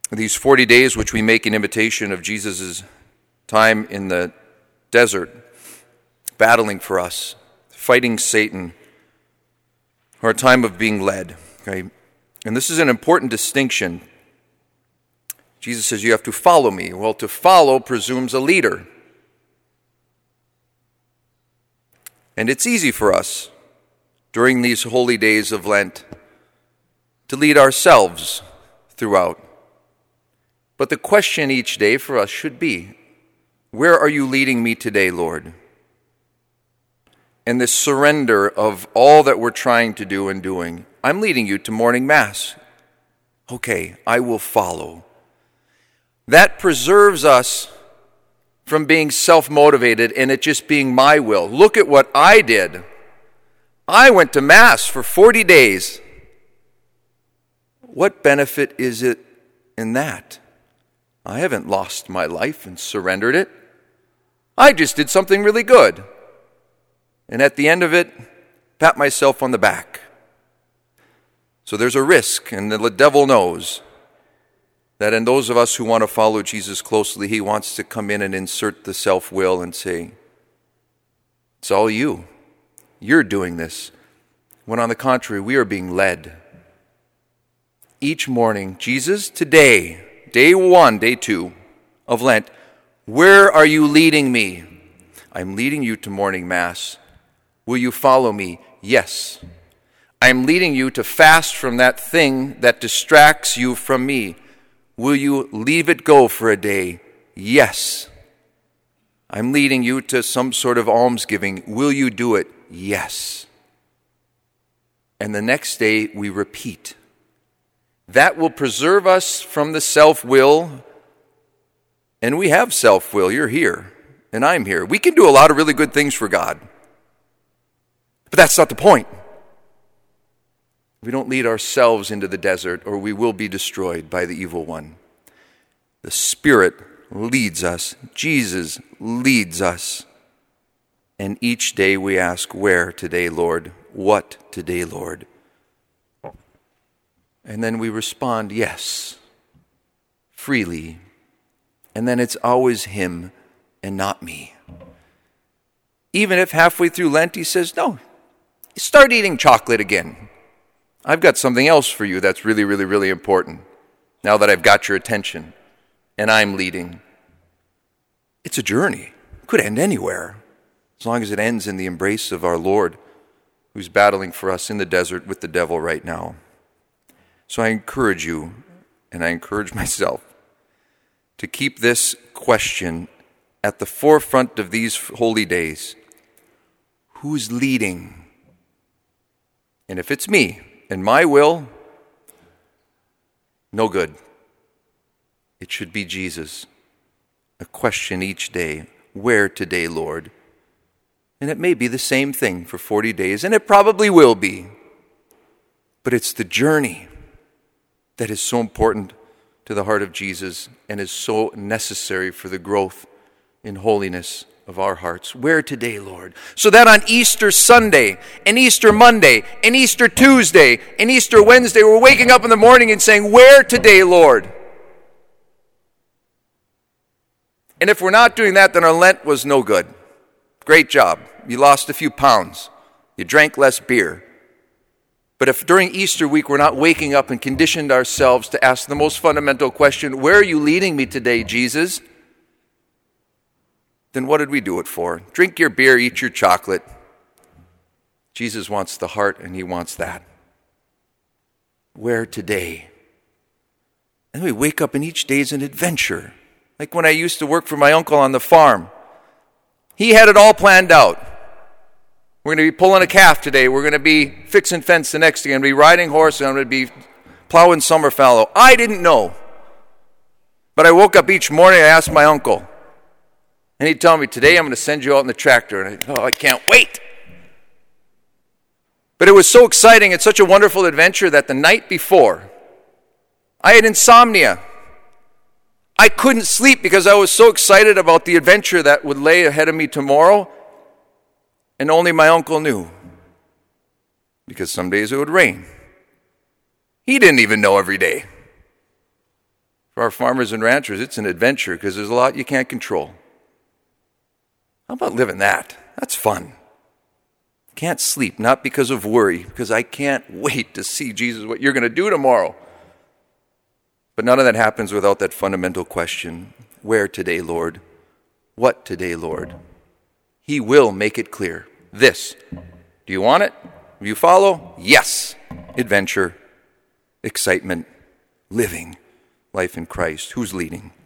These 40 days, which we make in imitation of Jesus' time in the desert, battling for us, fighting Satan, are a time of being led. Okay? And this is an important distinction. Jesus says, you have to follow me. Well, to follow presumes a leader. And it's easy for us during these holy days of Lent to lead ourselves throughout. But the question each day for us should be, where are you leading me today, Lord? And this surrender of all that we're trying to do and doing. I'm leading you to morning mass. Okay, I will follow. That preserves us from being self-motivated and it just being my will. Look at what I did. I went to mass for 40 days. What benefit is it in that? I haven't lost my life and surrendered it. I just did something really good. And at the end of it, pat myself on the back. So there's a risk, and the devil knows that in those of us who want to follow Jesus closely, he wants to come in and insert the self-will and say, it's all you. You're doing this. When on the contrary, we are being led. Each morning, Jesus, today, day 1, day 2 of Lent, where are you leading me? I'm leading you to morning mass. Will you follow me? Yes. I'm leading you to fast from that thing that distracts you from me. Will you leave it go for a day? Yes. I'm leading you to some sort of almsgiving. Will you do it? Yes. And the next day we repeat. That will preserve us from the self-will. And we have self-will. You're here, and I'm here. We can do a lot of really good things for God. But that's not the point. We don't lead ourselves into the desert, or we will be destroyed by the evil one. The Spirit leads us. Jesus leads us. And each day we ask, where today, Lord? What today, Lord? And then we respond, yes, freely. And then it's always him and not me. Even if halfway through Lent he says, no, start eating chocolate again. I've got something else for you that's really, really, really important now that I've got your attention and I'm leading. It's a journey. It could end anywhere as long as it ends in the embrace of our Lord who's battling for us in the desert with the devil right now. So I encourage you, and I encourage myself, to keep this question at the forefront of these holy days. Who's leading? And if it's me and my will, no good. It should be Jesus. A question each day. Where today, Lord? And it may be the same thing for 40 days, and it probably will be. But it's the journey that is so important to the heart of Jesus and is so necessary for the growth in holiness of our hearts. Where today, Lord? So that on Easter Sunday, and Easter Monday, and Easter Tuesday, and Easter Wednesday, we're waking up in the morning and saying, where today, Lord? And if we're not doing that, then our Lent was no good. Great job. You lost a few pounds. You drank less beer. But if during Easter week we're not waking up and conditioned ourselves to ask the most fundamental question, where are you leading me today, Jesus? Then what did we do it for? Drink your beer, eat your chocolate. Jesus wants the heart, and he wants that. Where today? And we wake up and each day is an adventure. Like when I used to work for my uncle on the farm. He had it all planned out. We're going to be pulling a calf today. We're going to be fixing fence the next day. I'm going to be riding horse. And I'm going to be plowing summer fallow. I didn't know. But I woke up each morning. I asked my uncle. And he'd tell me, today I'm going to send you out in the tractor. And I can't wait. But it was so exciting. It's such a wonderful adventure that the night before, I had insomnia. I couldn't sleep because I was so excited about the adventure that would lay ahead of me tomorrow. And only my uncle knew. Because some days it would rain. He didn't even know every day. For our farmers and ranchers, it's an adventure because there's a lot you can't control. How about living that? That's fun. Can't sleep, not because of worry, because I can't wait to see, Jesus, what you're going to do tomorrow. But none of that happens without that fundamental question, where today, Lord? What today, Lord? He will make it clear. This. Do you want it? Will you follow? Yes. Adventure, excitement, living life in Christ. Who's leading?